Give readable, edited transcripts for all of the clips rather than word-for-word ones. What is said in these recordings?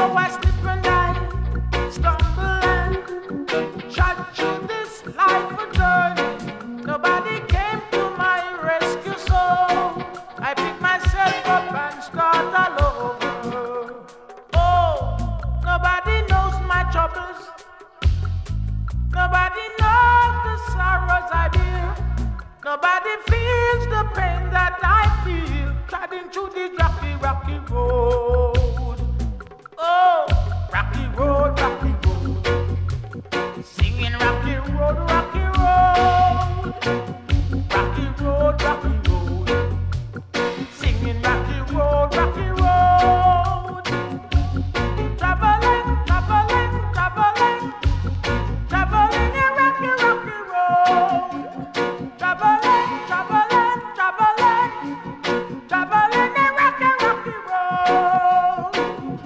So I slip and I stumble and shot through this life a journey. Nobody came to my rescue, so I pick myself up and start all over. Oh, nobody knows my troubles. Nobody knows the sorrows I bear. Nobody feels the pain that I feel, treading through this rocky, rocky road. Oh, rocky road, rocky road. Singing rocky road, rocky road. Rocky road, rocky road. Singing rocky road, rocky road. Traveling, traveling, traveling. Traveling a rocky, rocky road. Traveling, traveling, traveling. Traveling a rocky, rocky road.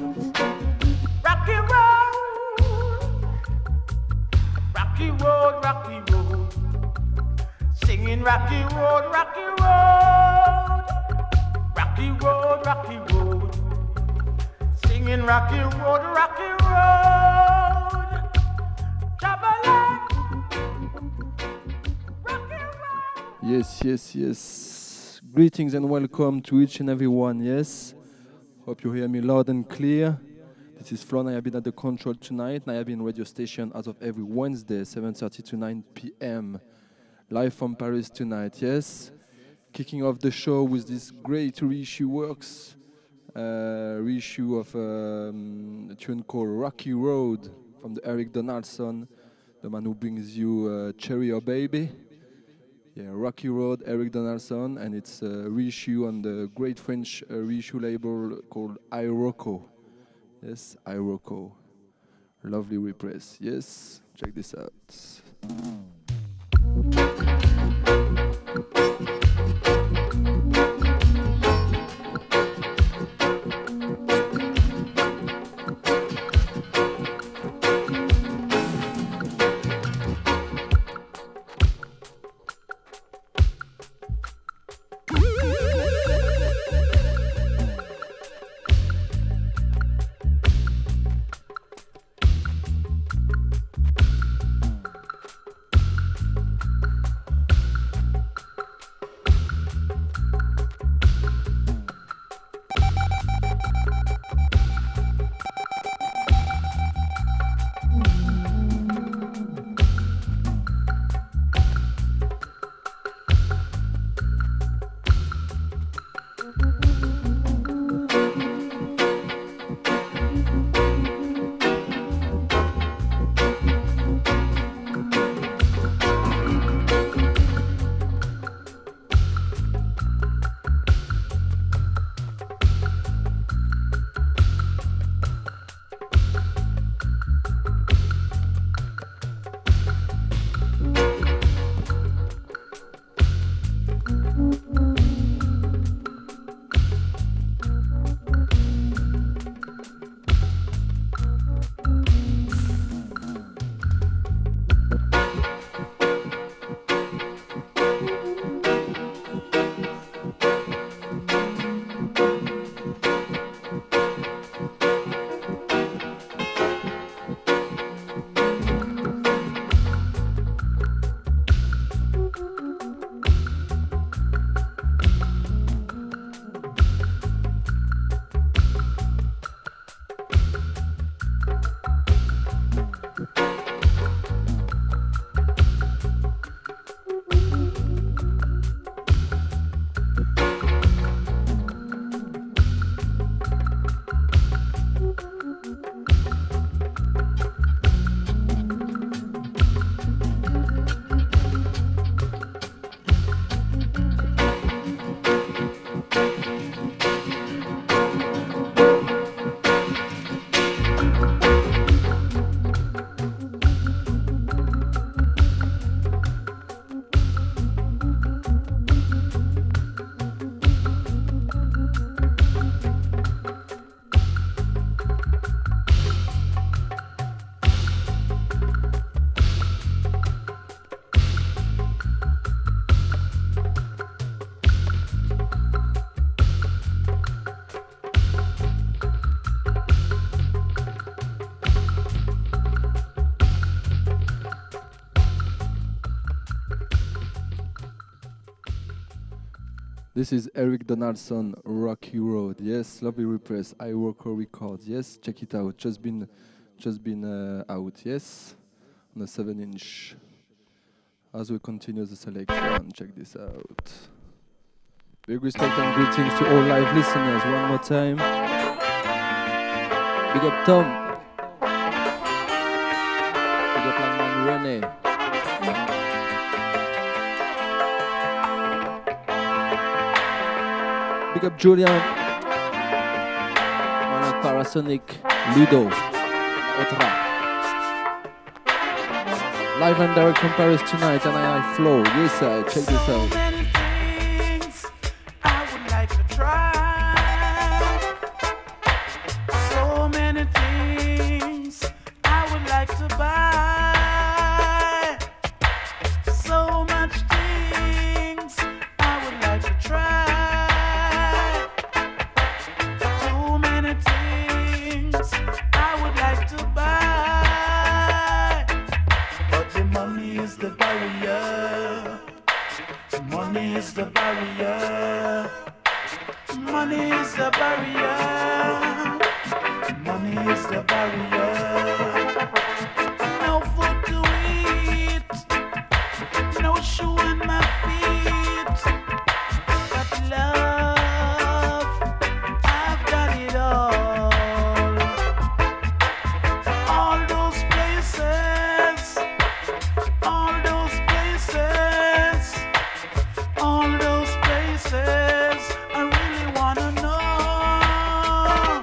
Rocky road. Rocky road, rocky road. Singing rocky road, rocky road. Rocky road, rocky road. Singing rocky road, rocky road. Traveling. Rocky road. Yes, yes, yes. Greetings and welcome to each and every one, yes? Hope you hear me loud and clear. This is Flo Nayabin at the control tonight. Nayabin radio station as of every Wednesday, 7:30 to 9 p.m. Live from Paris tonight, yes? Kicking off the show with this great reissue works. Reissue of a tune called Rocky Road from the Eric Donaldson, the man who brings you Cherry or Baby. Yeah, Rocky Road, Eric Donaldson, and it's a reissue on the great French reissue label called iRocco. Yes, iRocco. Lovely repress. Yes, check this out. This is Eric Donaldson, Rocky Road. Yes, lovely repress. I work records. Yes, check it out. Just been out. Yes, on a 7-inch. As we continue the selection, check this out. Big respect and greetings to all live listeners. One more time. Big up Tom. Big up Landman Rene. Big up Julian. Man Parasonic. Ludo. Otra. Live and direct from Paris tonight, and I flow. Yes, sir. Check this out. So many things I would like to try. So many things I would like to buy. So much things I would like to try. Too many things I would like to buy. The money is the barrier. Money is the barrier. Money is the barrier. Money is the barrier. No food to eat. No shoe on my feet. But love, I've got it all. All those places. All those places, I really wanna know.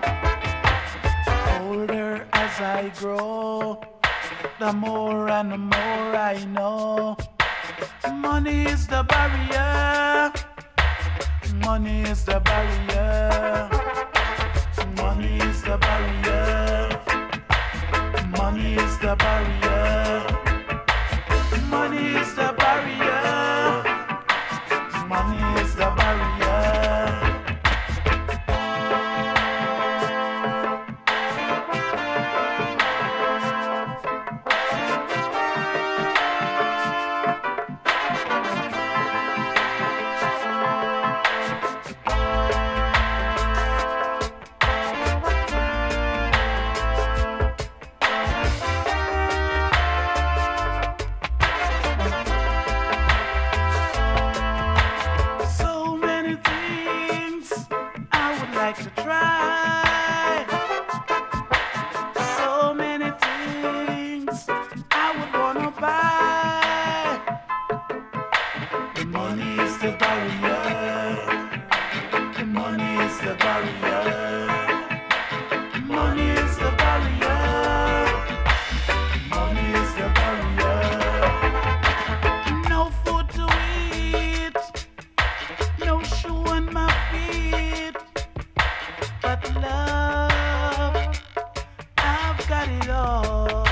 Older as I grow, the more and the more I know. Money is the barrier. Money is the barrier. Money is the barrier. Money is the barrier. Money is the barrier. Money is the barrier. So many things I would like to try. So many things I would wanna buy. The money is the barrier. The money is the barrier. Money is the barrier. Money is the barrier. No food to eat. No shoe on my feet. But love, I've got it all.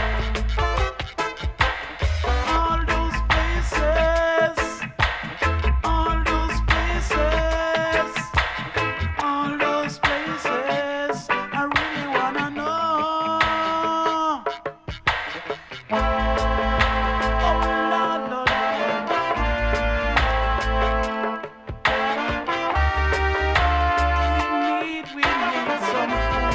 All those places. All those places. All those places. I really wanna know. Oh Lord, Lord, Lord. We need some food.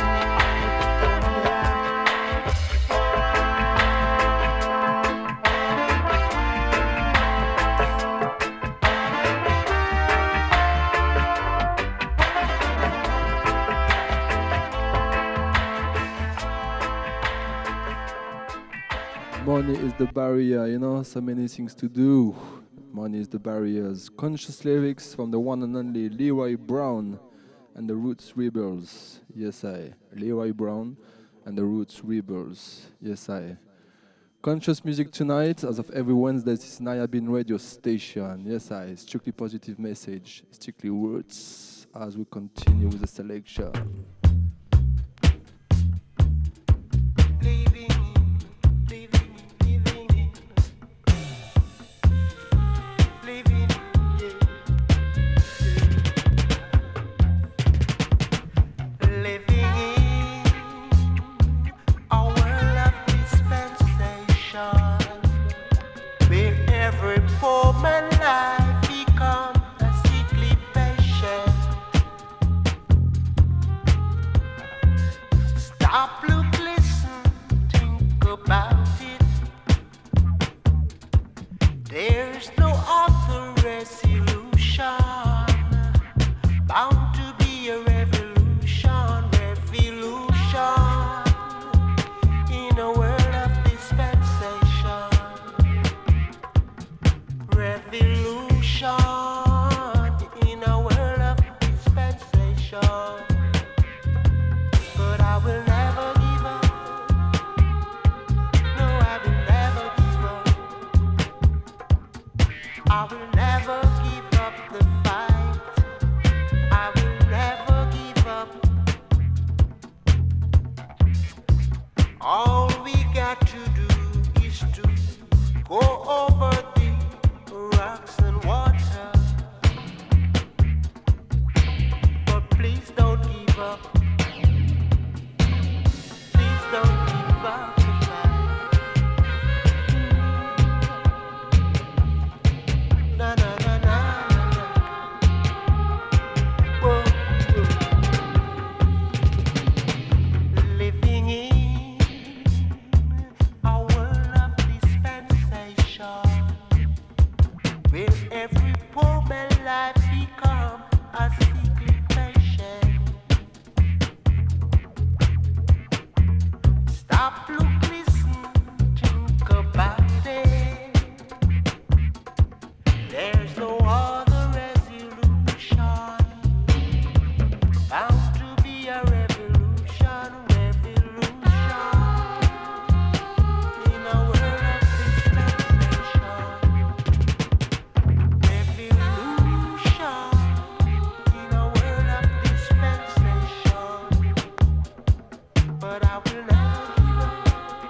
Money is the barrier, you know, so many things to do. Money is the barriers. Conscious lyrics from the one and only Leroy Brown and the Roots Rebels. Yes, I. Leroy Brown and the Roots Rebels. Yes, I. Conscious music tonight, as of every Wednesday, this is Naya Bin radio station. Yes, I. Strictly positive message, strictly roots, as we continue with the selection. Living every poor man life become a sickly patient. I will never give up the fight. I will never give up. All we got to do is to go over the rocks and water. But please don't give up. Please don't give up the fight. Na na na na na. Whoa, whoa. Living in a world of dispensation, where every poor man's life become a secret patient. Stop, look, listen, think about it. There's no other resolution. Bound to be a revolution, revolution. In a world of dispensation. Revolution. In a world of dispensation. But I will never give up.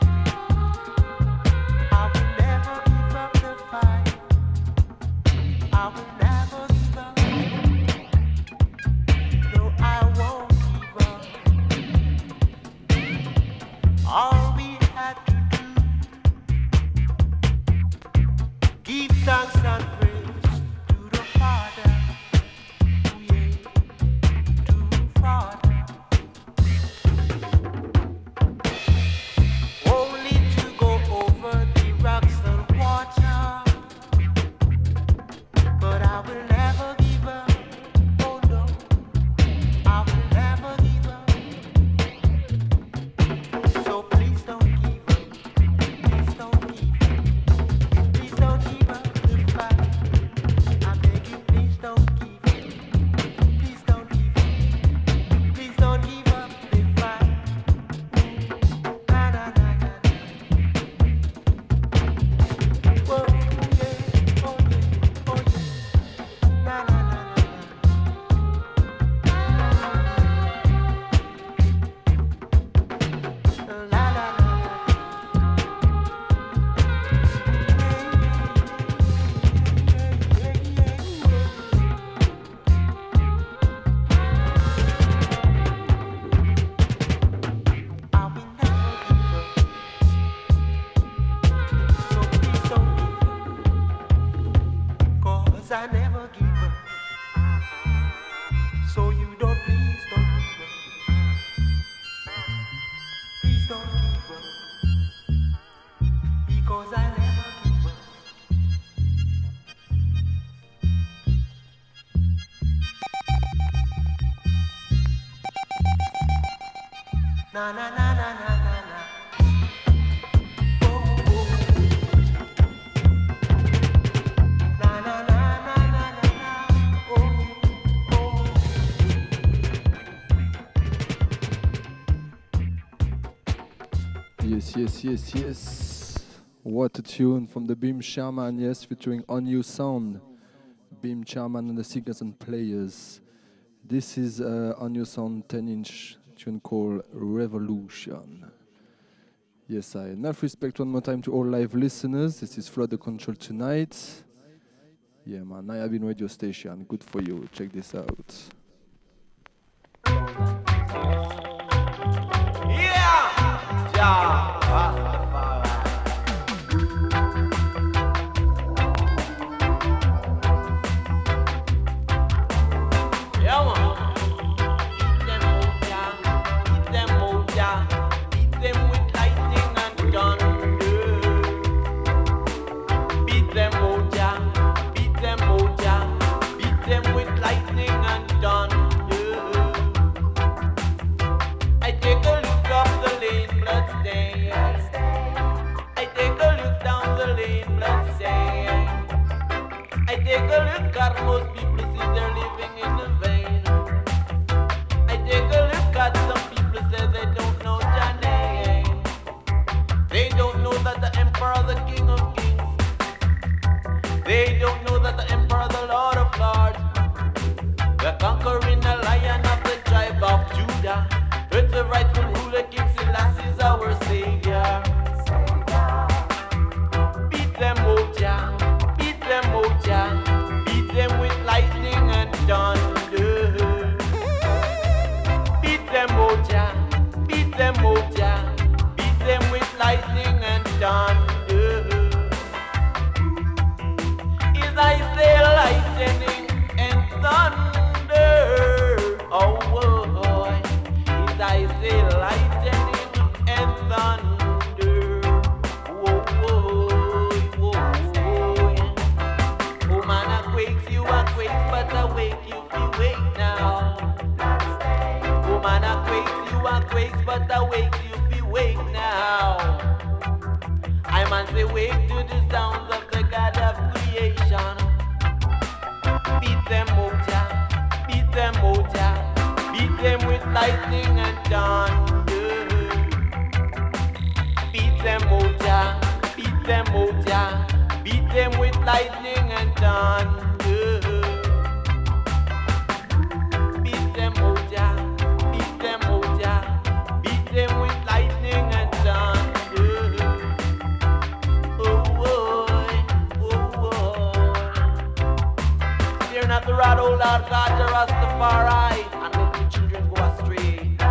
I will never give up the fight. I will never give up. No, I won't give up. All we had to do, give thanks and praise to the Father. Oh yeah, to Father. Only to go over the rocks and water. But I will never give up. Oh no, I will never give up. So please don't give up. Please don't give up. Please don't give up the fight. I beg you, please don't give up. Please don't give up. Please don't give up the fight. Na na na na na. Whoa, yeah, oh yeah, oh yeah. Na na na na na. La la la la. I will never give up. So please don't give up. 'Cause I never give up. So you don't, please don't give up. Please don't give up. Because I never give up. Na na na na na na na. Oh, oh. Na na na na na na na. Oh, oh. Yes, yes, yes, yes. What a tune from the Beam Shaman, yes, featuring On You Sound. Beam Shaman and the Singers and Players. This is On You Sound 10-inch tune called Revolution. Yes, I enough respect one more time to all live listeners. This is Flood the Control tonight. Yeah, man, I have been radio station. Good for you. Check this out. Yeah! Ja, Rastafari. Yeah, man. Beat them out, yeah. Beat them with lightning and thunder. Beat them out, yeah. Beat them out, yeah. Beat them with lightning and thunder. quakes, but awake you be wake now. I man say wake to the sounds of the God of creation. Beat them, Moja, beat them, Moja, beat them with lightning and thunder. Beat them, Moja, beat them, Moja, beat them with lightning and thunder. Beat them, Moja, beat them, Moja, beat them with lightning and thunder. Oh, boy, oh, boy. Fear not the rod, O Lord God, the Rastafari, and let the children go astray.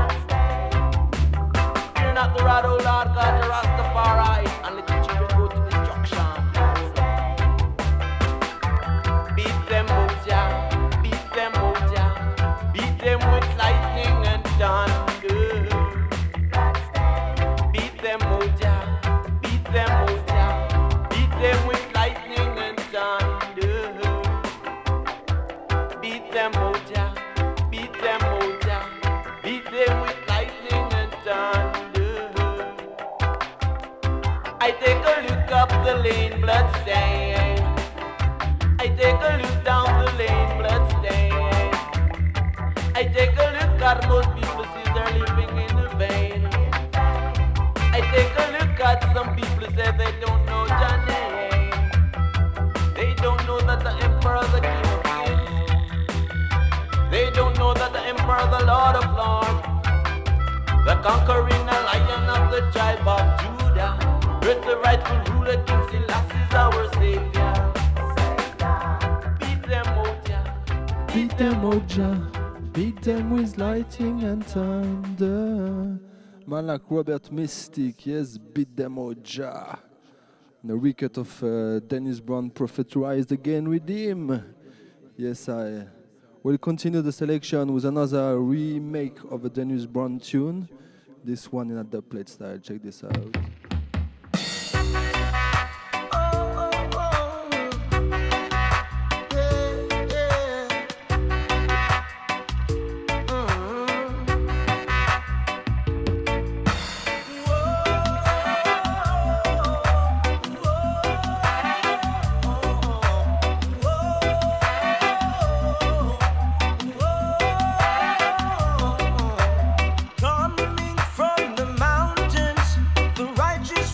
Fear not the rod, O Lord God, the Rastafari, and let the children go to destruction. Beat them, Moja, beat them, Moja, beat them with lightning and thunder. Beat them, Moja, beat them, Moja, beat them with lightning and thunder. Beat them, Moja, beat them, Moja, beat them with lightning and thunder. I take a look up the lane, blood stain. I take a look down the lane, blood stain. I take a look at most people see they're living in the vein. I take a look at some people say they don't know John name. They don't know that the emperor is the king of kings. They don't know that the emperor is the lord of lords. The conquering lion of the tribe of Judah. With the rightful ruler, King Selassie is our savior. Beat them, Moja. Beat them, Moja. Beat them with lightning and thunder. Man like Robert Mystic, yes, beat them, Moja. The record of Dennis Brown, Prophet Rise again with him. Yes, I will continue the selection with another remake of a Dennis Brown tune. This one in a dubplate style. Check this out. Coming from the mountains, the righteous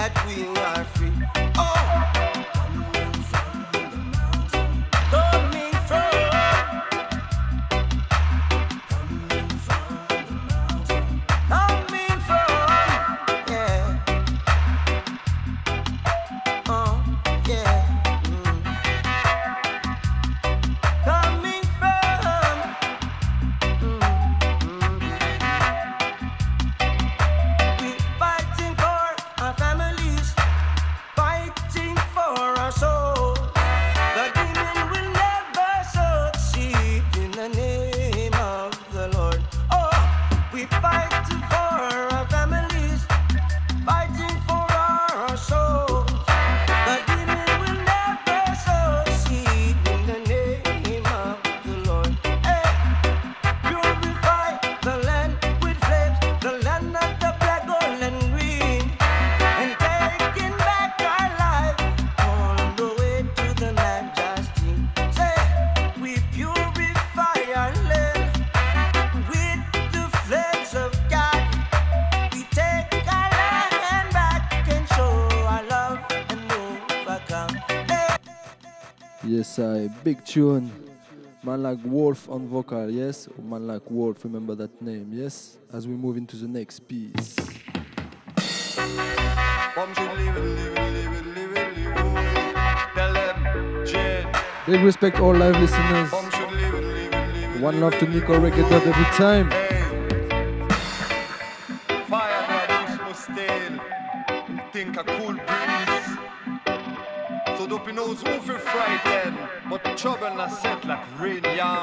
coming Yes, I big tune. Man like Wolf on vocal, yes. Man like Wolf, remember that name, yes. As we move into the next piece. Big respect all live listeners. One love to Nico Reggae Dub every time. Think a cool breeze. So don't be knows who feel frightened, but trouble not set like rain,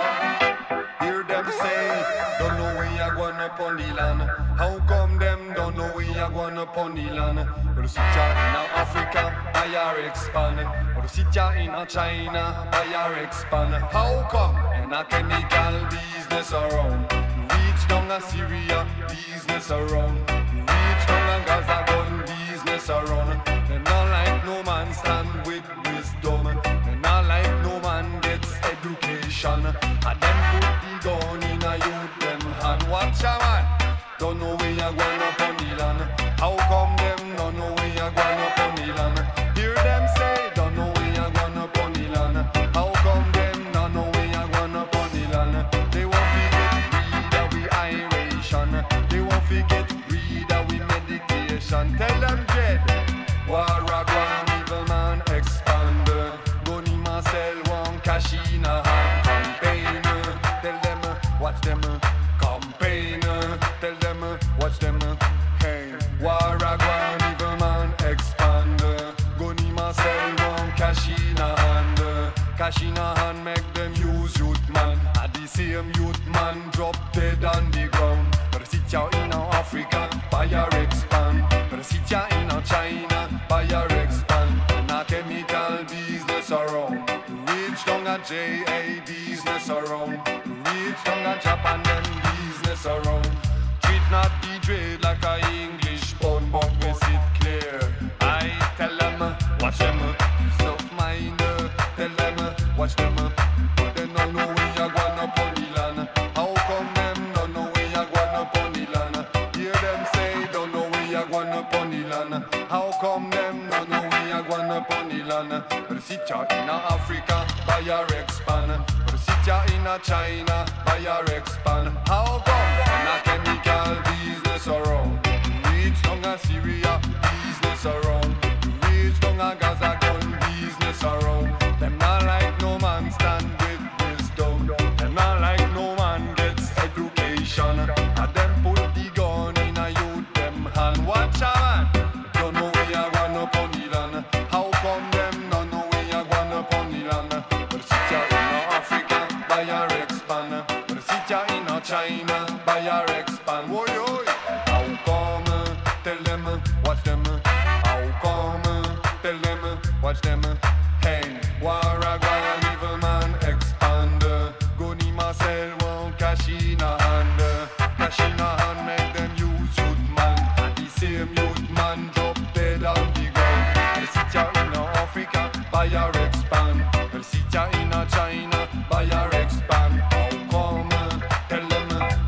yeah. Hear them say, don't know where you're going up on the land. How come them don't know where you're going up on the land? But you sit in Africa, by your expand. But you sit in China, by your expand. How come? And a chemical business around. Reach down a Syria, business around. Reach down a Gaza, gun business around. They not like no man stand with wisdom. They not like no man gets education. And them put the gun in a youth them hand. Watch a man, don't know where you're going up on the land. How come them don't know where you're going up on the land? Hear them say, don't know where you're going up on the land. How come them don't know where you're going up on the land? They won't forget read that we iration. They won't forget read that we meditation. Tell them Jed, war a gone evil man expand. Goni Marcel won't cash in a hand campaign. Tell them watch them campaign. Tell them watch them hey. War a gone evil man expand. Goni Marcel won't cash in a hand. Cash in a hand make them use youth man. At the same youth man drop dead on the ground. But sit ya in Africa, buy your expand. But sit ya in China, buy your expand. And a chemical business around. Reach down a JA business around. Reach down a Japan them business around. Treat not the trade like a English bun, but we sit clear. I tell them, watch them, self-mind. Tell them, watch them, but they don't know where you're going up on the land. How come them don't know where you're going up on the land? Hear them say, don't know where you're going up on the land. How come them don't know where you're going up on the land? But sit ya in Africa, buy your expand. But sit ya in China, buy your expand. How come? And a chemical business around. Reach down a Syria, business around. Reach down a Gaza, gun business around. Them not like no man stand with wisdom. Them not like no man gets education. And them put the gun in a youth them hand. Watch a man, don't know where you're going up on the land. How come them don't know where you're going up on the land? But sit ya in Africa, buy your expand. But sit ya in China, buy your expand. Woy, woy. How come? Tell them, watch them. How come? Tell them, watch them. Hey, war a gone evil man expand. Goni Marcel won't cash in a hand. Cash in a hand make them use youth man. And the same youth man drop dead on the ground. They sit ya in Africa, buy your expand. They sit ya in China, buy your expand. How come? Tell them,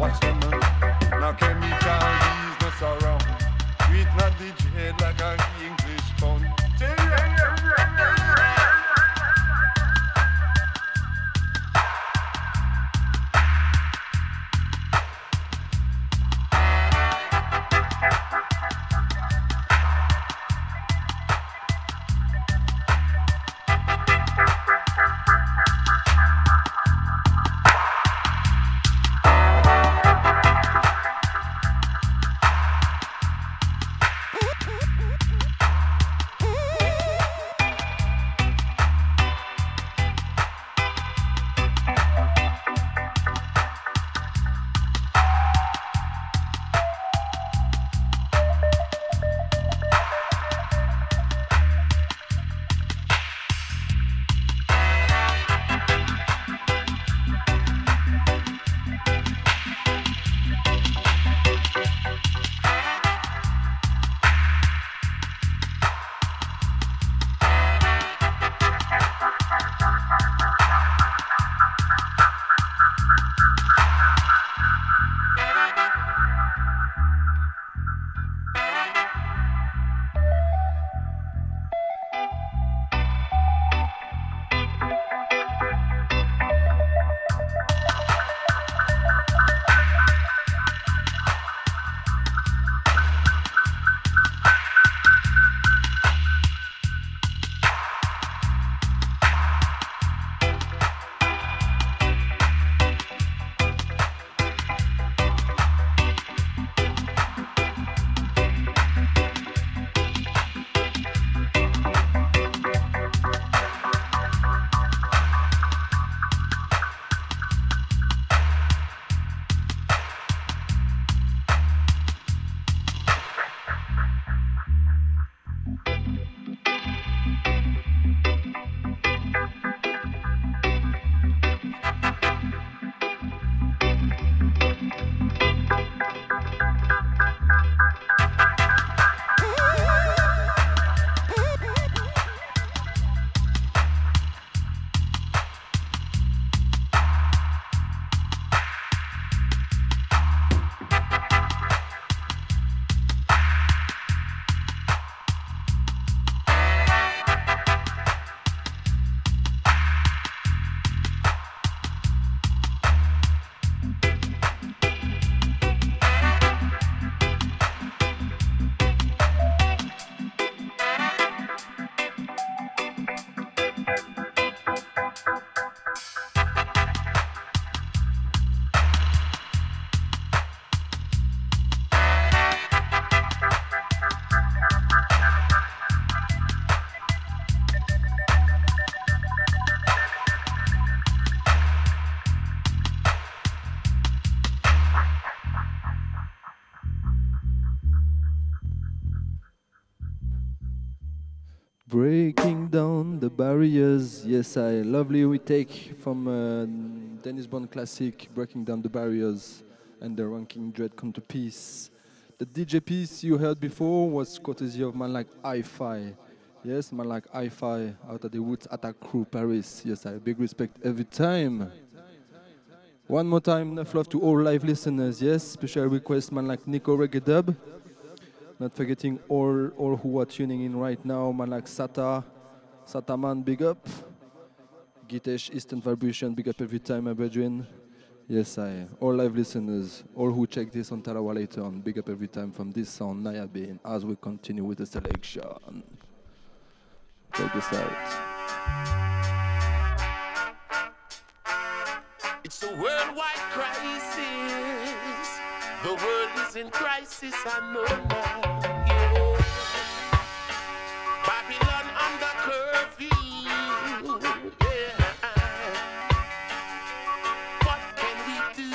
Breaking down the barriers. Yes, I lovely retake from Dennis Bond classic, Breaking Down the Barriers, and the Ranking Dread Come to Peace. The DJ piece you heard before was courtesy of man like Hi-Fi. Yes, man like Hi-Fi out of the Woods Attack Crew, Paris. Yes, I have big respect every time. One more time, enough love to all live listeners. Yes, special request man like Nico Reggae Dub. Not forgetting all who are tuning in right now, man like Sata man, big up. Gitesh, Eastern Vibration, big up every time, my brethren. Yes, all live listeners, all who check this on Talawa later on, big up every time from this sound, Naya Bean, as we continue with the selection. Check this out. It's a worldwide crisis. The world is in crisis, I know now. Yeah. Babylon under curfew. Yeah. What can we do?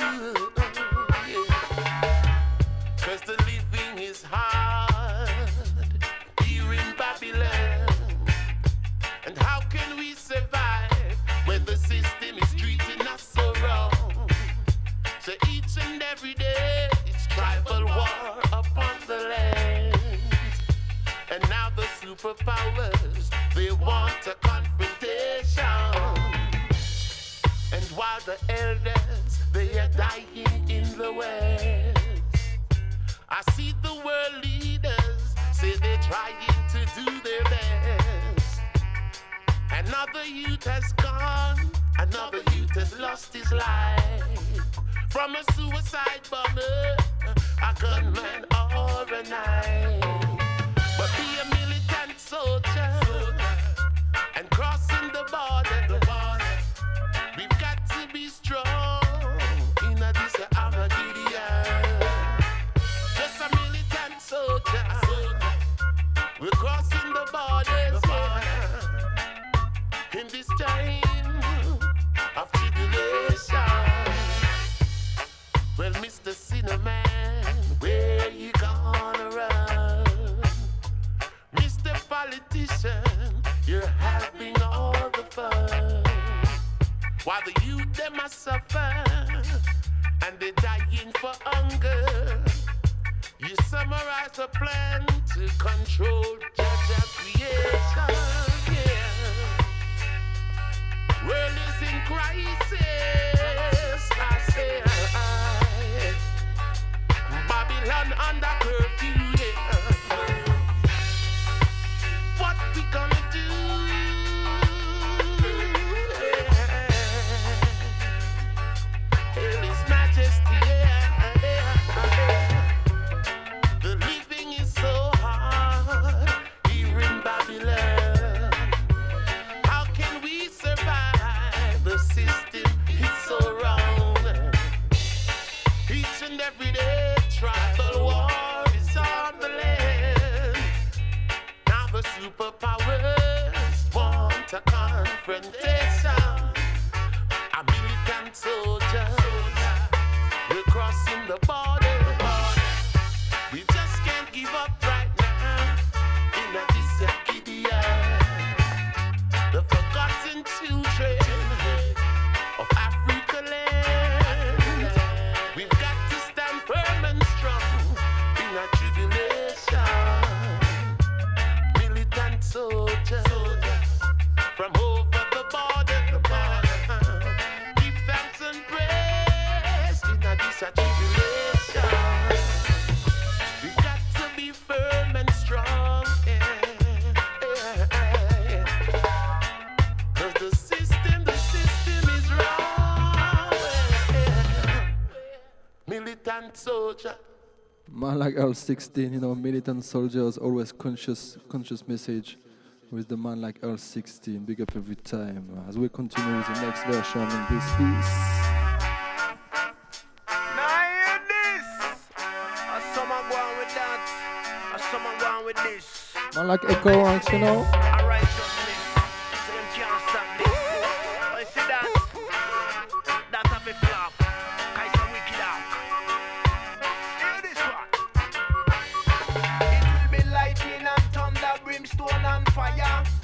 Yeah. 'Cause the living is hard here in Babylon. And how can we survive when the system is treating us so wrong? So each and every day it's tribal war upon the land. And now the superpowers, they want a confrontation. And while the elders, they are dying in the West, I see the world leaders say they're trying to do their best. Another youth has gone, another youth has lost his life. From a suicide bomber, a gunman or a knife. But be a militant soldier and crossing the border. We've got to be strong in this Armageddon. Just a militant soldier, we're crossing the borders in this time of tribulation. Well, Mr. Cinnamon, where you gonna run? Mr. Politician, you're having all the fun. While the youth, them a suffer, and they're dying for hunger. You summarize a plan to control Jaja creation, yeah. World is in crisis, I say. Babylon under curfew, yeah. What we gonna do? Yeah. Hail His Majesty, yeah. The living is so hard here in Babylon. How can we survive? The system is so wrong. Each and every day tribal war is on the land. Now the superpowers want a confrontation. A militant soldier, we're crossing the border. We just can't give up right now in this Gideon. The forgotten children of Africa land. We've got to stand firm and strong in a tribulation. Militant soldiers from over the border. Give thanks and praise in a this tribulation. We've got to be firm and strong. Cause the system is wrong. Militant soldier. Man like Earl 16, militant soldiers, always conscious message with the man like Earl 16. Big up every time. As we continue with the next version in this piece. Now hear this. As someone go on with that. As someone go on with this. Man like Echo Ranks, A righteousness. So them can't stop this. Oh, you see that? That have a flop. Cause it's a wicked out. Hear this one. It will be lightning and thunder, brimstone and fire.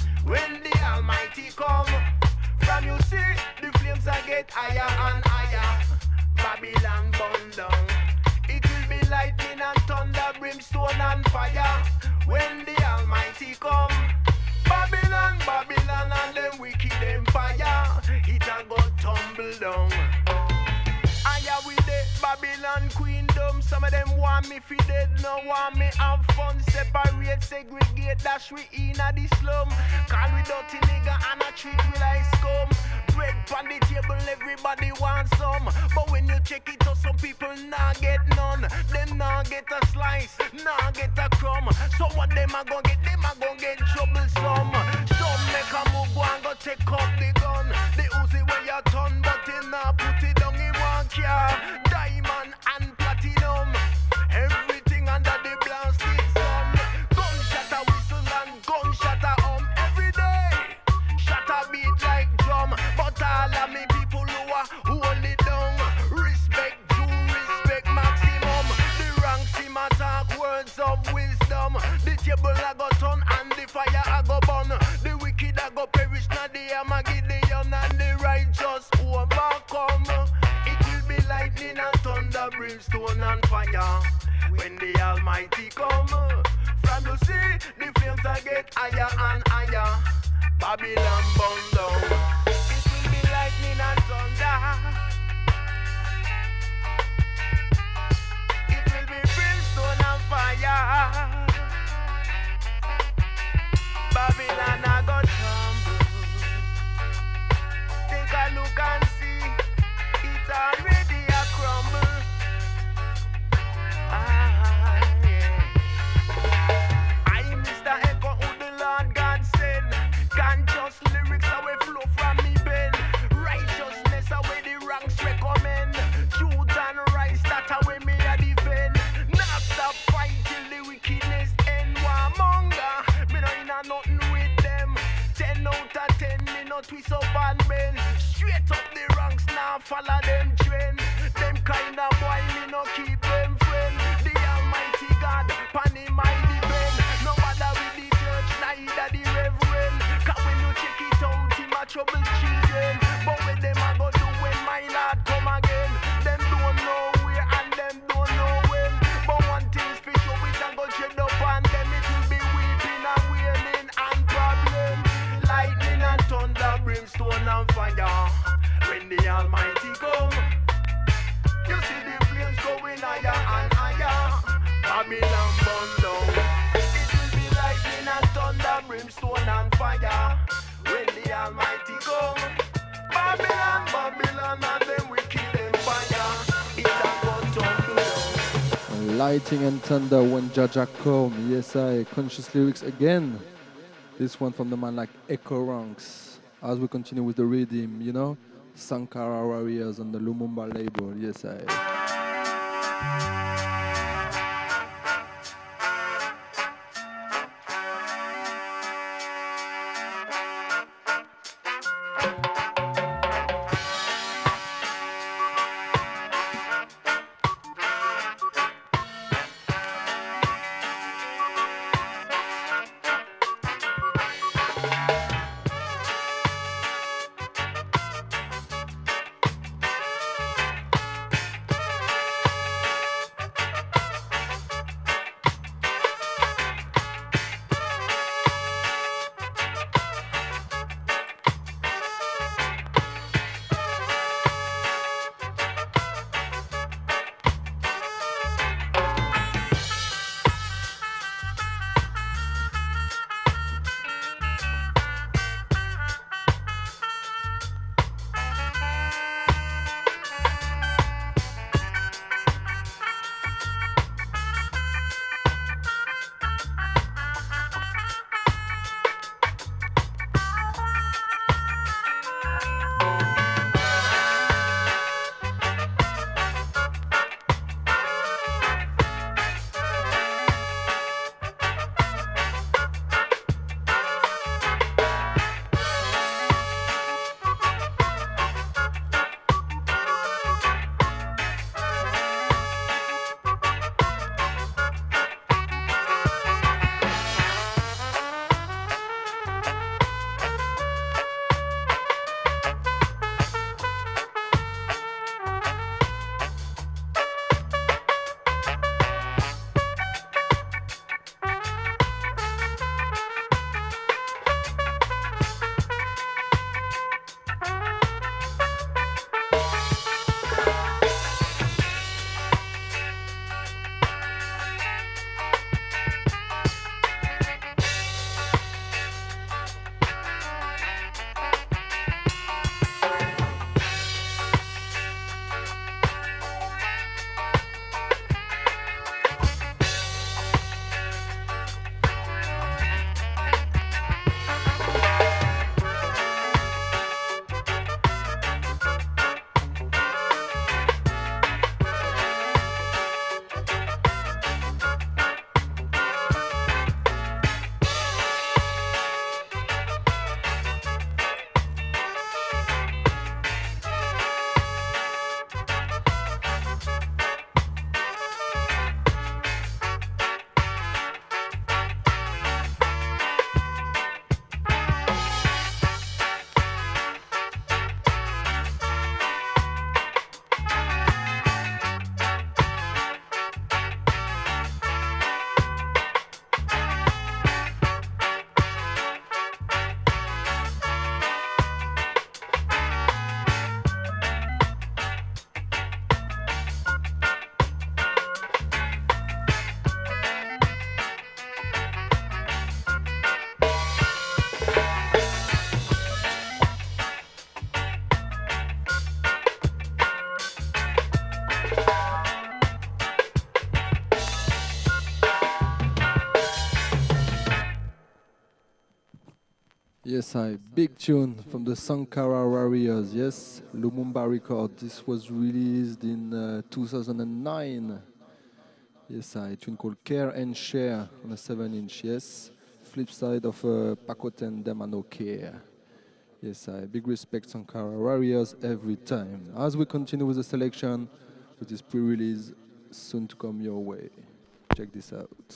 get higher and higher. Babylon burn down. It will be lightning and thunder, brimstone and fire when the Almighty come. Babylon, Babylon and them wicked empire, it a go tumble down. Higher with the Babylon queendom. Some of them want me fi dead, no want me have fun. Separate, segregate, dash we in a the slum. Call we dirty nigga and a treat we like scum. Bread on the table, everybody wants some. But when you check it out, some people nah get none. Them nah get a slice, nah get a crumb. So what them a gon' get? Them a gon' get troublesome. Some make a move, go and go take up the gun. The Uzi where you turn, but they nah put it down in one car. Diamond and platinum, everything under the blasted sun. Gunshot a whistle and gunshot a every day. Shot a beat like drum, but all of me people who are hold it down. Respect due, respect maximum. The ranks him attack words of wisdom. The table a go turn and the fire a go burn. The wicked a go perish, now the Armageddon and the righteous overcome. It will be lightning and thunder, brimstone and fire when the Almighty come. From the sea, the flames a get higher and higher. Babylon burn down. It will be lightning and thunder. It will be brimstone and fire. Babylon a go tremble. Take a look and see, it already a crumble. Yeah. I Mr. Echo who the Lord God send. Conscious lyrics away flow from me pen. Righteousness away the ranks recommend. Truth and rights that away me a defend. Not stop fight till the wickedness end. Warmonger, me no inna nothing with them. 10 out of 10, me no twist up and bend. Straight up the ranks now follow them trend. Them kind of boy me no keep them friend. The Almighty God, pan him I depend. No matter with the church, neither the reverend. Cause when you check it out, him a trouble children. But when them a go do when my Lord come again. Them don't know where and them don't know when. But one thing's for sure, we can go trade up on them. It will be weeping and wailing and problem. Lightning and thunder, brimstone and fire when the Almighty come. You see the flames going higher and higher. Babylon burn down. It will be lightning and thunder, brimstone and fire when the Almighty come. Babylon, Babylon and them wicked empire. It's a gun tumble down. Lightning and thunder when Jaja come. Yes, I conscious lyrics again. This one from the man like Echo Ranks. As we continue with the rhythm, you know, Sankara Warriors on the Lumumba label. Yes, I. Yes, I big tune from the Sankara Warriors. Yes, Lumumba record. This was released in 2009. Yes, I tune called Care and Share on a 7-inch. Yes, flip side of Pakoten Demano Care. Yes, I big respect Sankara Warriors every time. As we continue with the selection, with this pre-release soon to come your way. Check this out.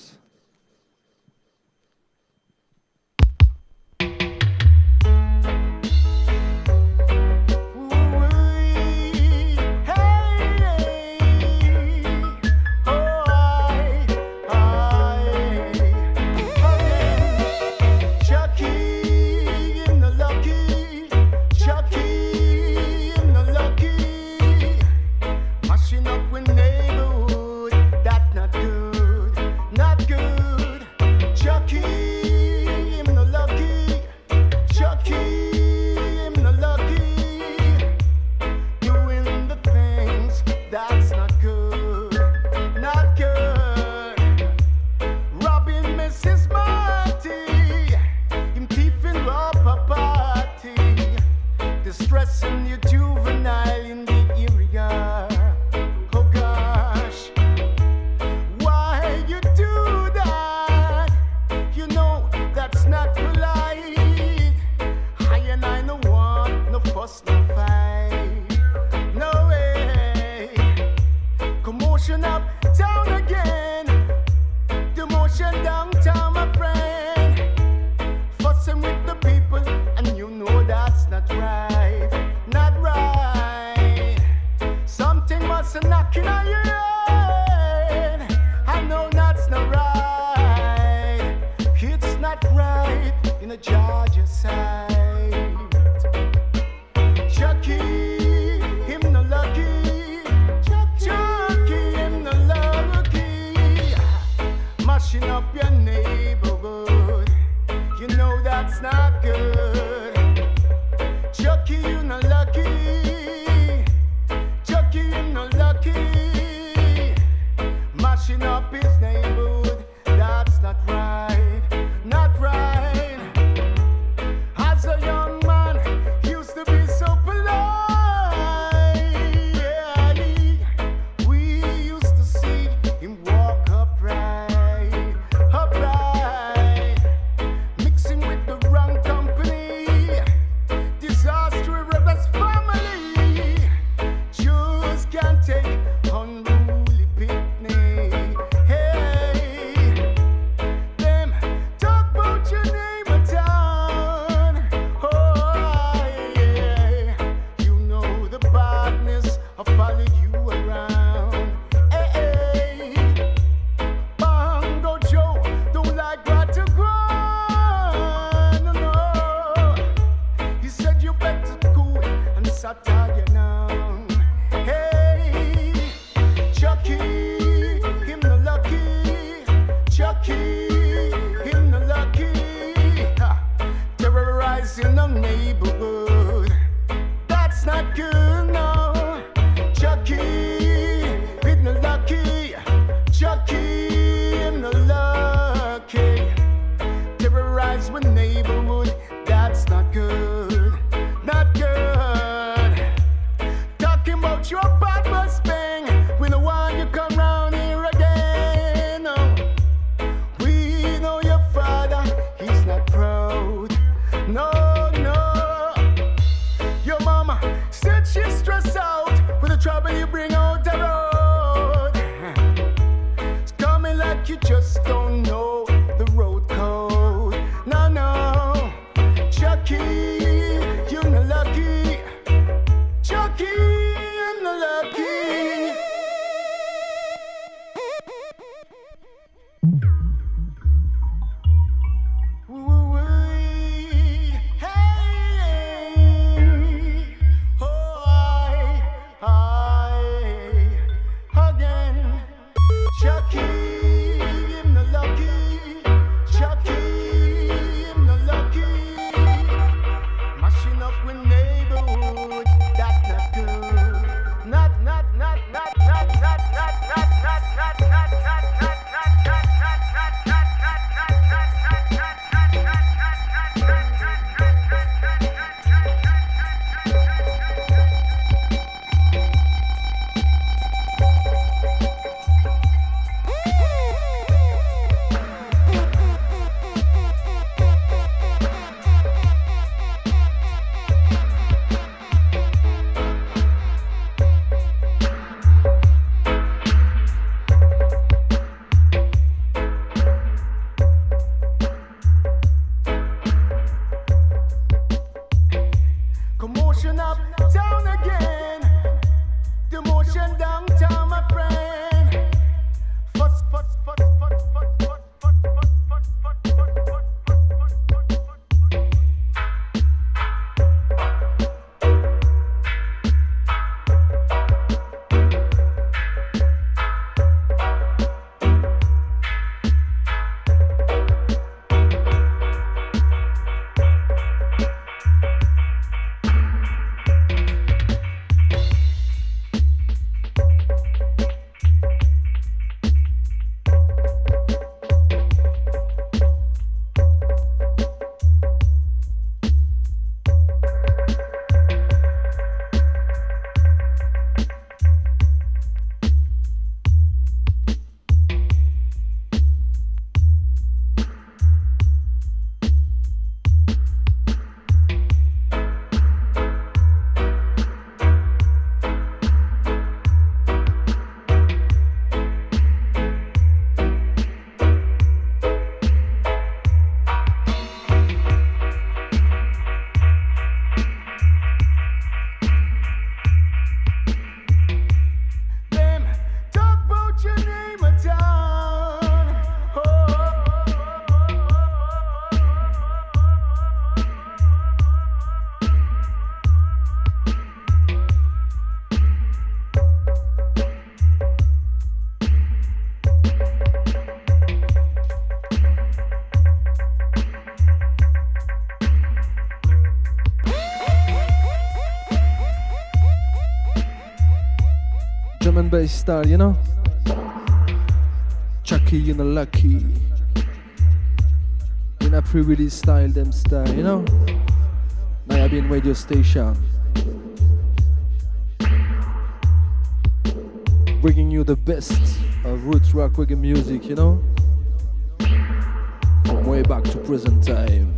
drum and bass style, you know? Chucky, you know, lucky. In a pre-release style, them style, you know? Nayabin radio station. Bringing you the best of roots rock reggae music, you know? From way back to present time.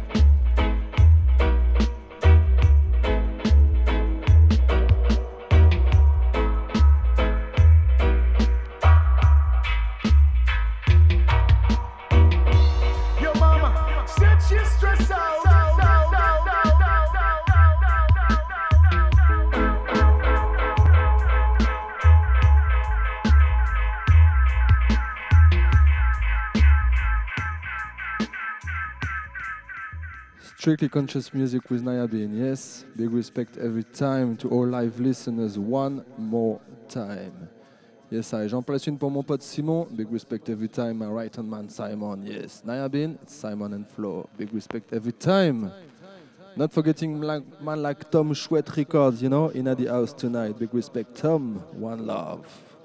Strictly Conscious Music with Nayabin, yes. Big respect every time to all live listeners. One more time. Yes, j'en place une pour mon pote Simon. Big respect every time. My right-hand man Simon, yes. Nayabin, Simon and Flo. Big respect every time. Not forgetting man like Tom Chouette Records, you know, in the house tonight. Big respect, Tom. One love.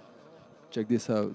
Check this out.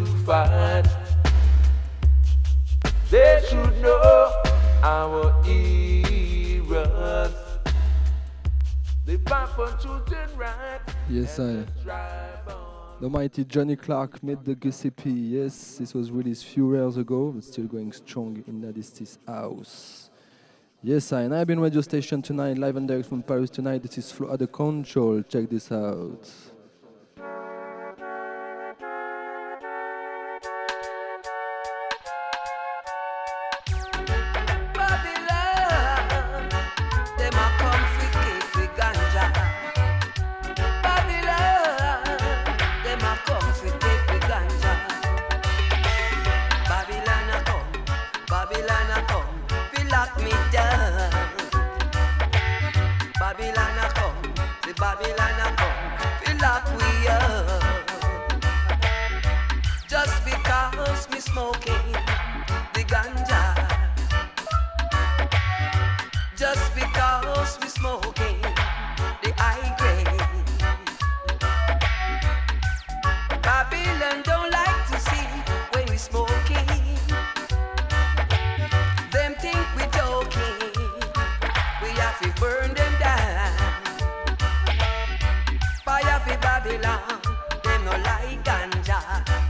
They should know our fight for truth and right. Yes, I. Drive on. The mighty Johnny Clark made the Gussie P. Yes, this was released few years ago, but still going strong in this house. Yes, I. And I've been radio station tonight, live and direct from Paris tonight. This is Flo at the Control. Check this out. Smoking the ganja, just because we smoking the high grade. Babylon don't like to see when we smoking. Them think we joking. We have to burn them down. Fire for Babylon. Them no like ganja.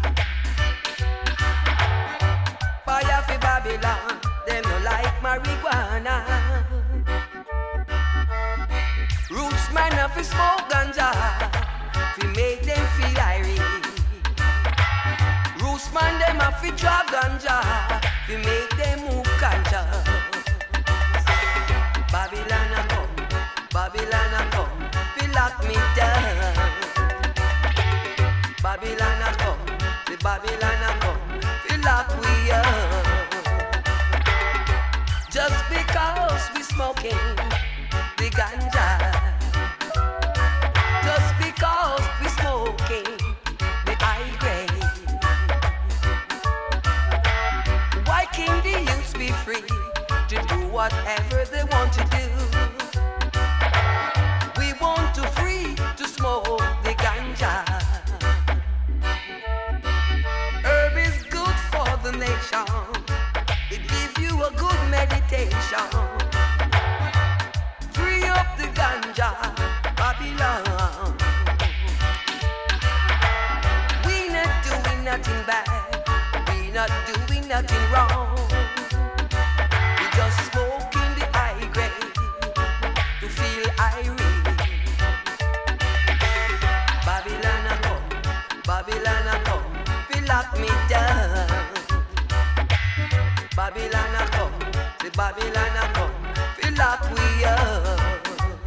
Fire for Babylon, them no like marijuana. Roots man have to smoke ganja, to make them feel irie. Roots man them have to drop ganja, to make them move conscious. Babylon a come, feel lock me down. Babylon a come, the Babylon a come, feel lock we up. Just because we smoking the ganja, just because we smoking the high grade. Why can't the youths be free to do whatever they want to do? We want to free to smoke the ganja. Herb is good for the nation. It gives you a good meditation. Free up the ganja, Babylon. We not doing nothing bad. We not doing nothing wrong. We just smoking the high grade to feel irate. Babylon a come, feel lock me down. Babylon a come, the Babylon a come, feel lock we up.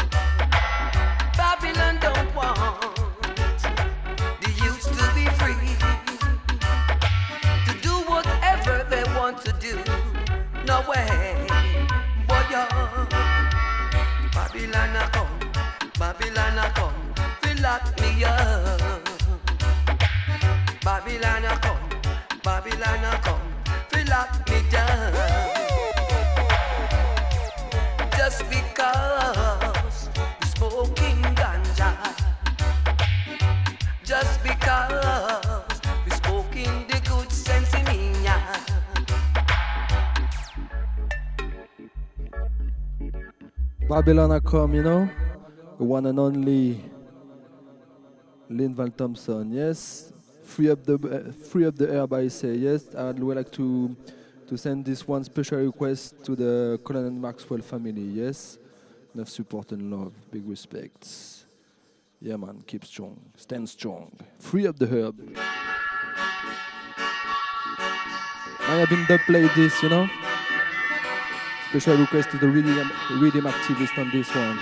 Babylon don't want the youths to be free, to do whatever they want to do. No way, boy, Babylon a come, feel lock me up. Babylon a come, feel lock me down. Just because we're smoking ganja, just because we're smoking the good sense in me. Babylon a come, you know, the one and only Linval Thompson, yes. Free up the herb, I say, yes. I would like to send this one special request to the Colonel Maxwell family, yes. Enough support and love, big respects. Yeah, man, keep strong, stand strong. Free up the herb. I have been played this, you know. Special request to the rhythm activist on this one.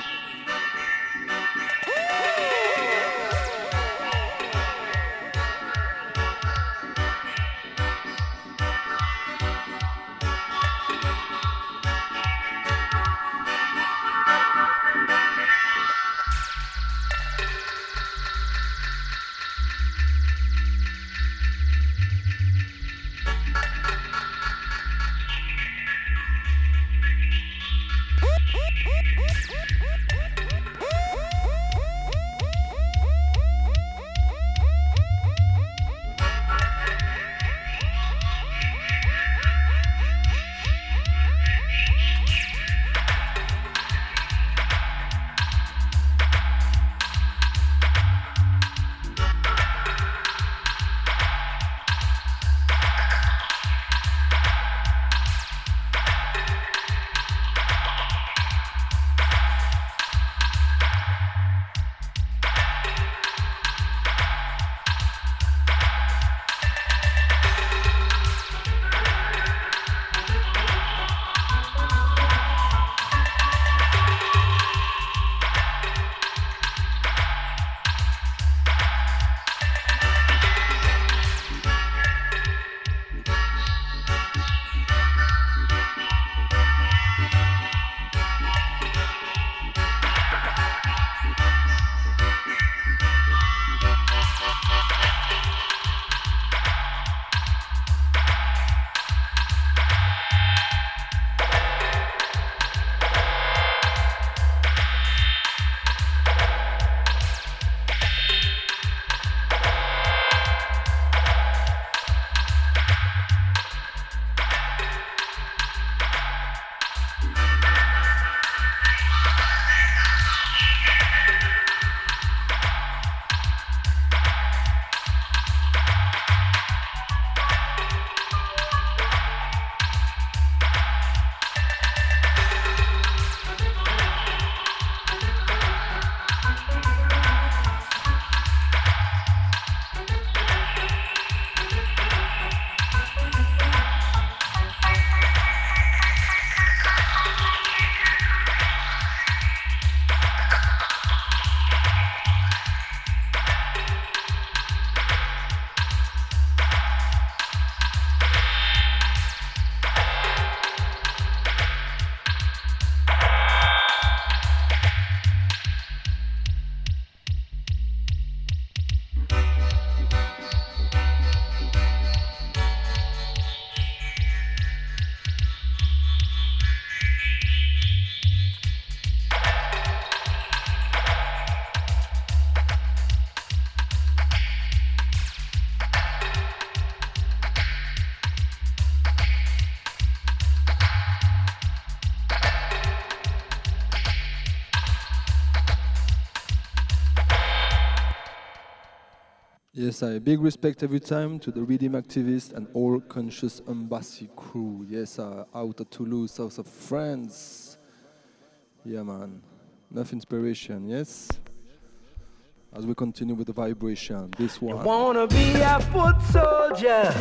Yes, I big respect every time to the Redeem activists and all conscious embassy crew. Yes, out of Toulouse, south of France. Yeah, man. Enough inspiration, yes? As we continue with the vibration, this one. Wanna be a foot soldier.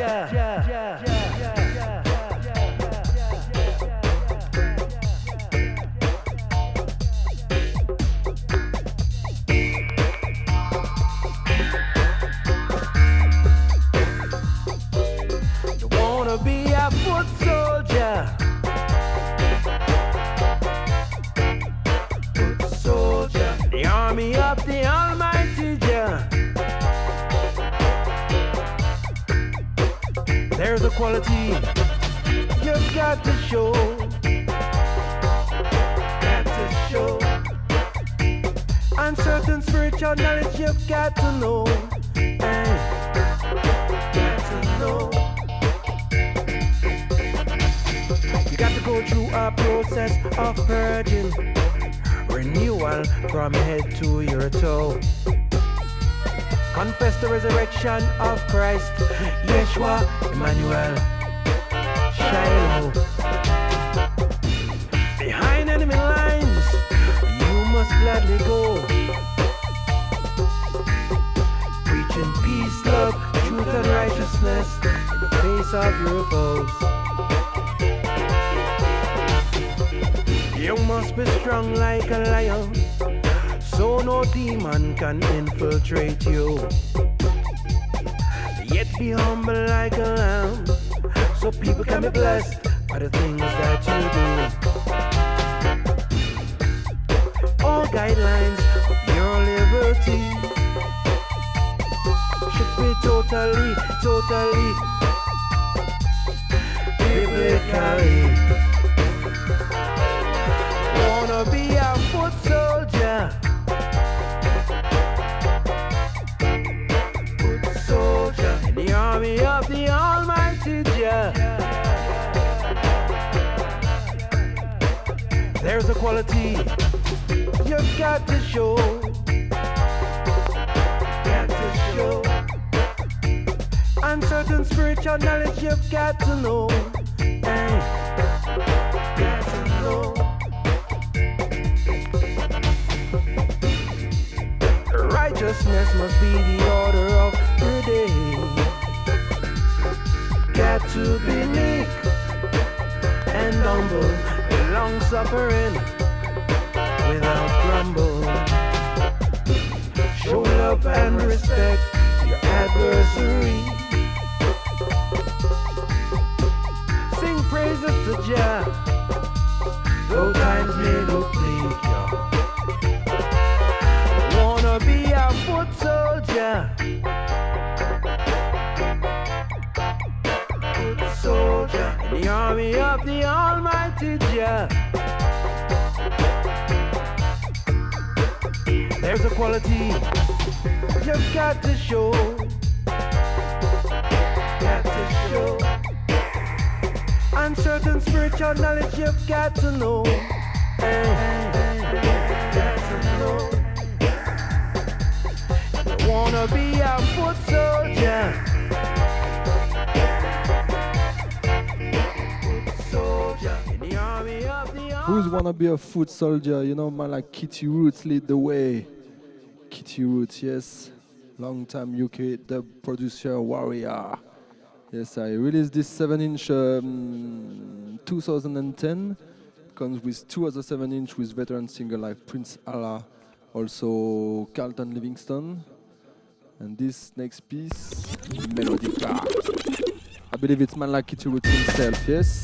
You wanna be a foot soldier. Foot soldier. The army of the Almighty Jah. There's a quality you've got to show. Got to show. And certain spiritual knowledge you've got to know. Got to know. You got to go through a process of purging, renewal from head to your toe. Confess the resurrection of Christ, Yeshua, Emmanuel, Shiloh. Behind enemy lines, you must gladly go. Preaching peace, love, truth and righteousness in the face of your foes. You must be strong like a lion, so no demon can infiltrate you. Yet be humble like a lamb, so people can be blessed by the things that you do. All guidelines of your liberty should be totally biblically. Wanna be a foot soldier. Foot soldier in the army of the Almighty Jah. There's a quality you've got to show. Got to show. And certain spiritual knowledge you've got to know. Got to know. Righteousness must be the order of your day. Got to be meek and humble, long suffering without grumble. Show love and respect to your adversary. Sing praises to Jah, though times may look bleak, y'all. Wanna be a foot soldier. Foot soldier in the army of the Almighty Jah. There's a quality you've got to show. Got to show. And certain spiritual knowledge you've got to know. Got to know. Wanna be a foot soldier. Foot soldier in the army of the Who's wanna be a foot soldier? You know, man like Kitty Roots lead the way. Kitty Roots, yes. Long time UK dub producer warrior. Yes, I released this 7-inch 2010. Comes with 2 other 7-inch with veteran singer like Prince Allah, also Carlton Livingston. And this next piece, Melody Clark. I believe it's man like Kitty Roots himself, yes?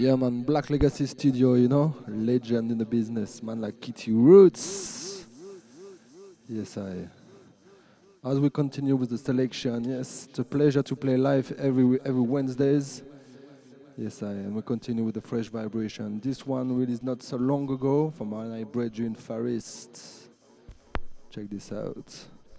Yeah, man, Black Legacy Studio, you know, legend in the business, man, like Kitty Roots. Yes, As we continue with the selection, yes, it's a pleasure to play live every Wednesdays. Yes, and we continue with the fresh vibration. This one released not so long ago from my brethren Farist. Check this out.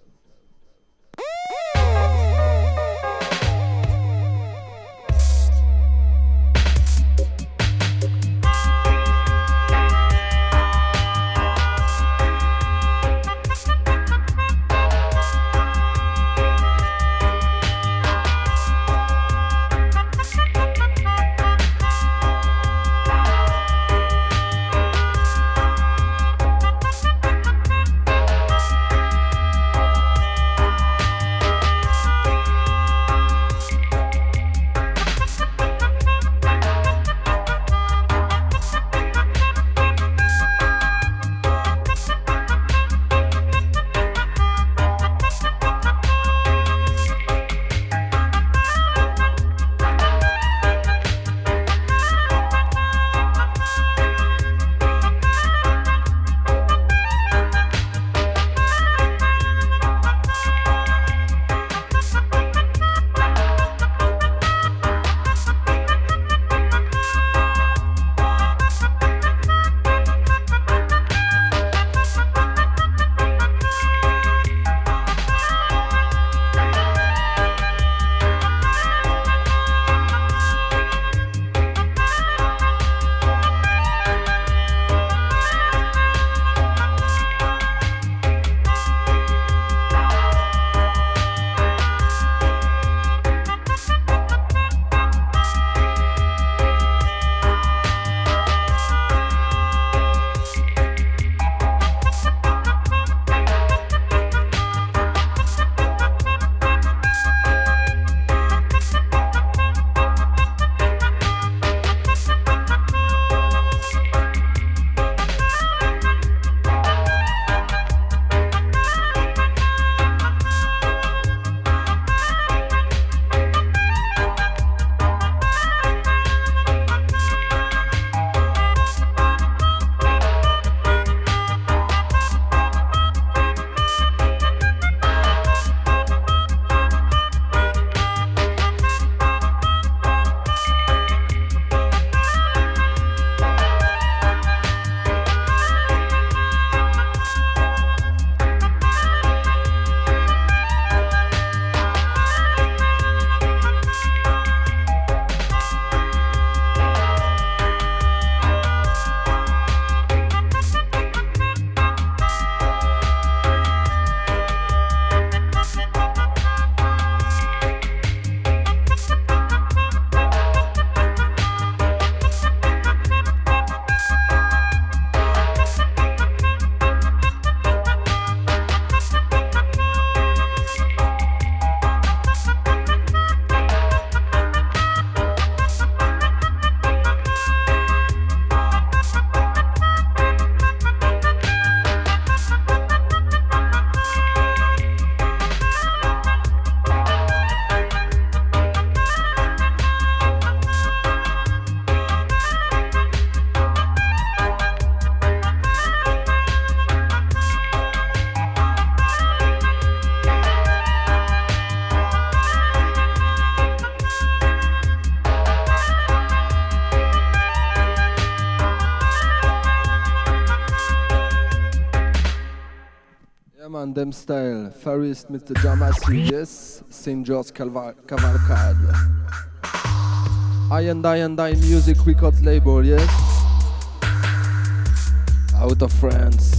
Man, them style. Farist, Mr. Jamasi, yes. St. George Cavalcade. I Music Records label, yes. Out of France.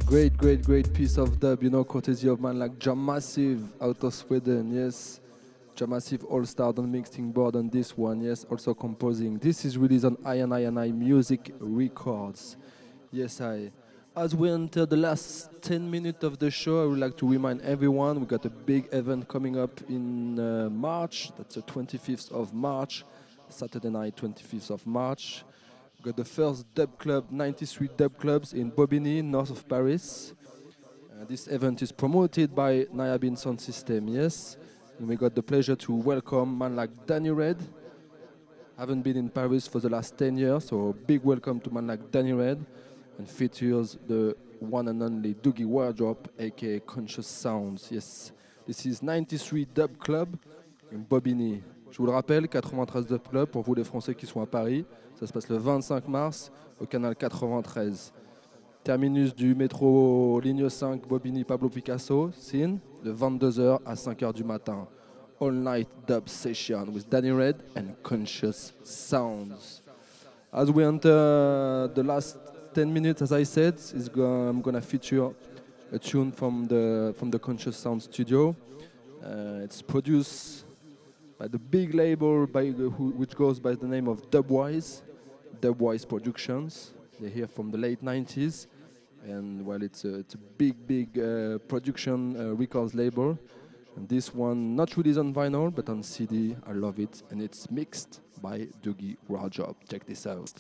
Great piece of dub, you know, courtesy of man like Jam Massive out of Sweden, yes. Jam Massive all-star on mixing board on this one, yes, also composing. This is released on I Music Records. Yes, As we enter the last 10 minutes of the show, I would like to remind everyone we got a big event coming up in March. That's the 25th of March, Saturday night, 25th of March. We got the first dub club, 93 dub clubs in Bobigny, north of Paris. This event is promoted by Nayabin Sound System, yes. And we got the pleasure to welcome man like Danny Red. Haven't been in Paris for the last 10 years, so big welcome to man like Danny Red. And features the one and only Doogie Wardrop, aka Conscious Sounds, yes. This is 93 Dub Club in Bobigny. Je vous le rappelle, 93 Dub Club pour vous les Français qui sont à Paris. Ça se passe le 25 mars au canal 93. Terminus du métro ligne 5 Bobigny Pablo Picasso, scene, de 22h à 5h du matin. All night dub session with Danny Red and Conscious Sounds. As we enter the last 10 minutes, as I said, I'm gonna feature a tune from the Conscious Sound studio. It's produced by the big label which goes by the name of Dubwise Productions. They're here from the late 90s, and well, it's a big production records label. And this one not released on vinyl, but on CD. I love it, and it's mixed by Doogie Wardrop. Check this out.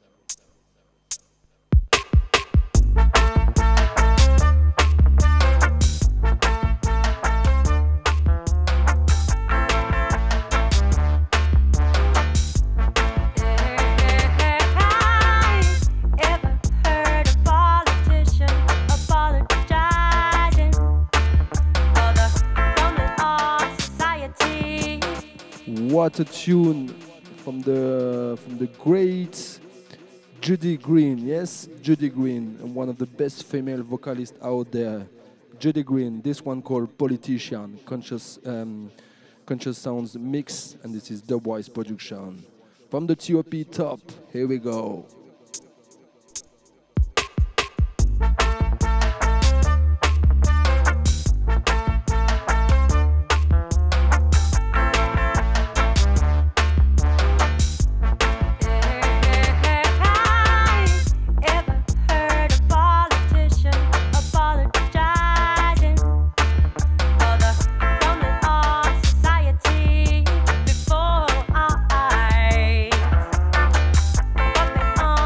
What a tune from the great Judy Green, yes, Judy Green, one of the best female vocalists out there. Judy Green, this one called Politician, Conscious Sounds mix, and this is Dubwise production. From the TOP top, here we go. Before our eyes,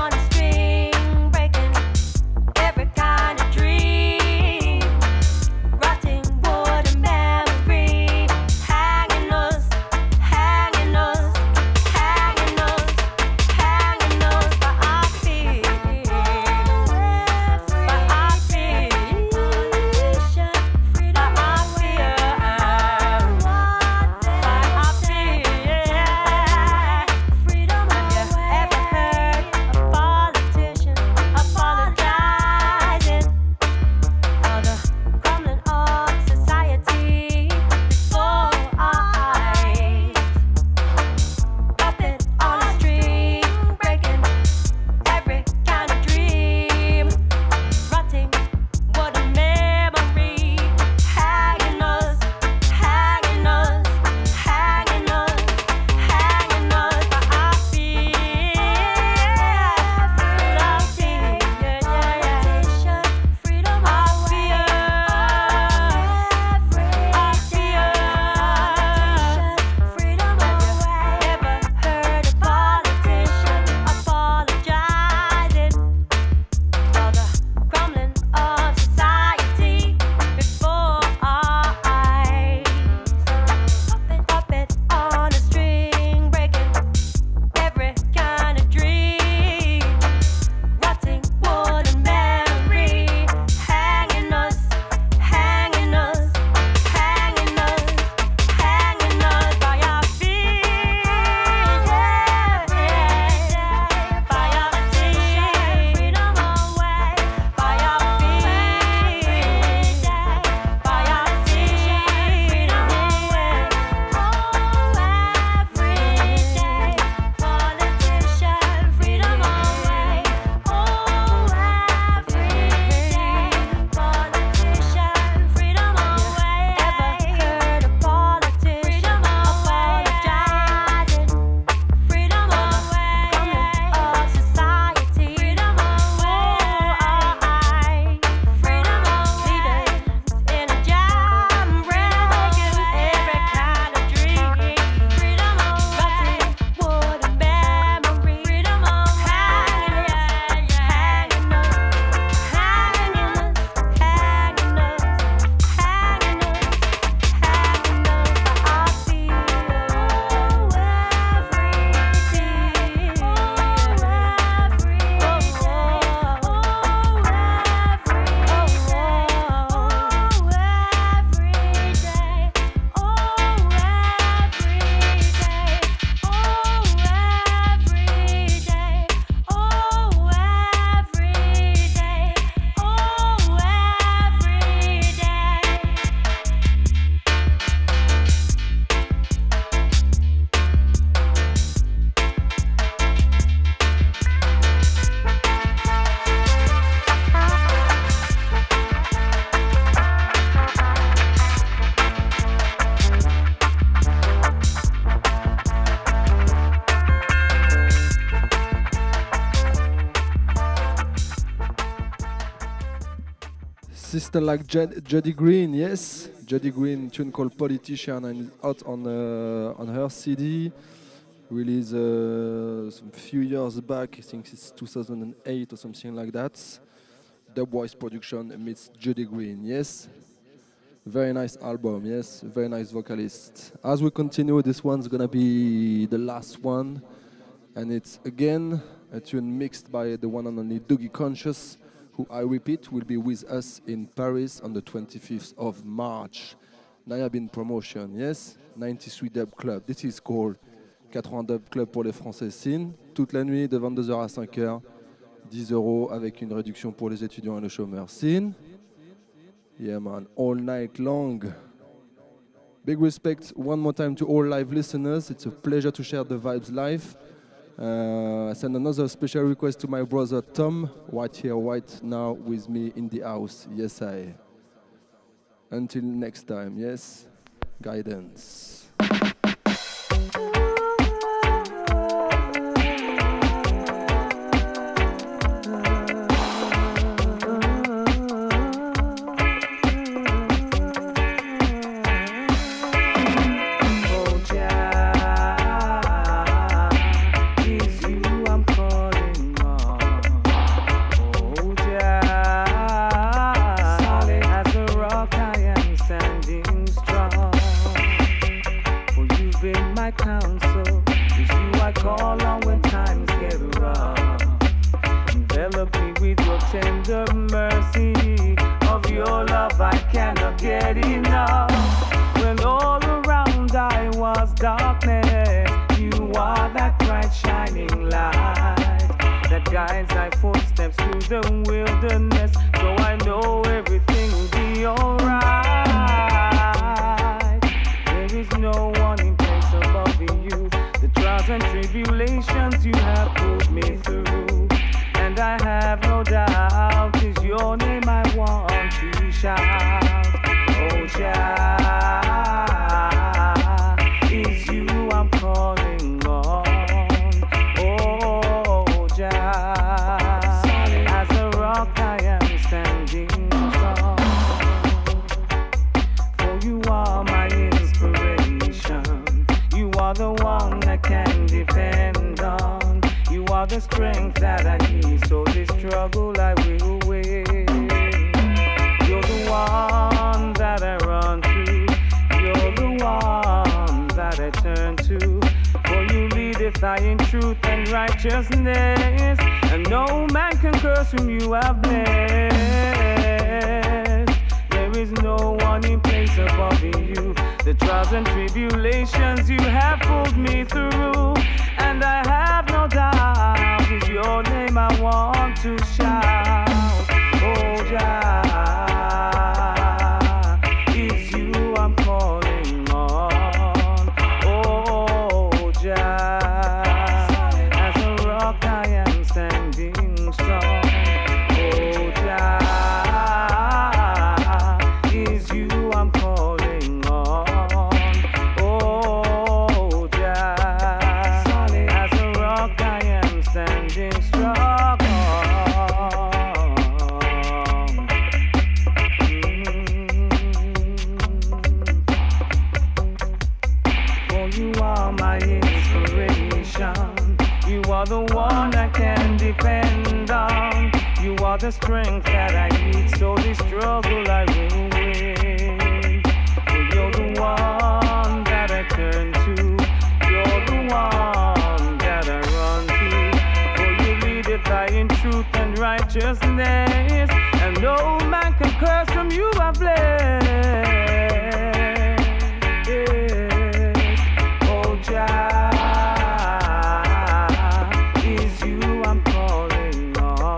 sister like Judy Green, yes. Judy Green, tune called Politician, and it's out on her CD. Released some few years back, I think it's 2008 or something like that. Dubwise production meets Judy Green, yes. Very nice album, yes. Very nice vocalist. As we continue, this one's gonna be the last one. And it's again a tune mixed by the one and only Dougie Conscious, who I repeat will be with us in Paris on the 25th of March. Nayabin Promotion, yes. 93 Dub Club. This is called 80 Dub Club pour les Français Sin. Toute la nuit de 22h à 5h. 10 € avec une réduction pour les étudiants et les chômeurs. Sin. Yeah man, all night long. Big respect one more time to all live listeners. It's a pleasure to share the vibes live. I send another special request to my brother Tom, right here, right now with me in the house. Yes, I. Until next time, yes, guidance. Tender mercy of your love, I cannot get enough. When all around I was darkness, you are that bright shining light that guides thy footsteps through the wilderness. So I know everything will be alright. There is no one in place above you. The trials and tribulations you have put me through, and I have no doubt it's your name I want to shout. Oh, Jah, it's you I'm calling on. Oh, Jah, as a rock I am standing strong. For you are my inspiration. You are the one I can depend on. You are the strength that I need, so this struggle I will win. You're the one that I run to. You're the one that I turn to. For you leadeth I in truth and righteousness, and no man can curse whom you have blessed. There is no one in place above you. The trials and tribulations you have pulled me through, and I have no doubt it's your name I want to shout. Oh, Jah, it's you I'm calling on. Oh, Jah, as a rock I am standing strong. Oh, Jah, it's you I'm calling on. Oh, Jah, as a rock I am standing strong. For you are my inspiration. You are the one I can depend on. You are the strength that I need, so this struggle I will win. For you're the one that I turn to. You're the one that I run to. For you leadeth I in truth and righteousness, and no man can curse whom you have blessed. Oh, Jah, it's you I'm calling on.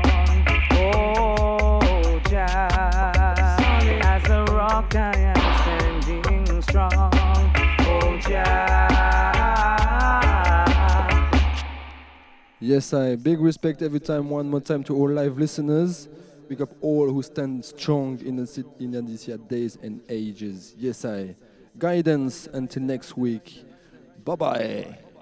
Oh, Jah, as a rock I am standing strong. Oh, Jah. Yes, I. Big respect every time, one more time to all live listeners. Big up all who stand strong in these days and ages. Yes, I. Guidance until next week. Bye-bye.